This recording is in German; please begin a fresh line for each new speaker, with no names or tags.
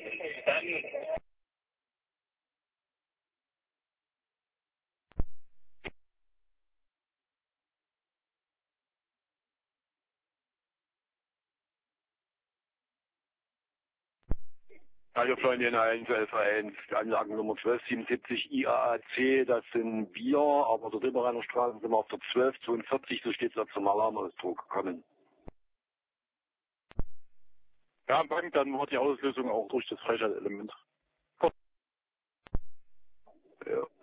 Radio Freundin 111, Anlagennummer 1277 IAAC, das sind wir, aber dort immer an der Straße sind wir auf der 1242, so steht es zum Alarmausdruck gekommen. Ja, am Bank, dann war die Auslösung auch durch das Freischaltelement. Ja.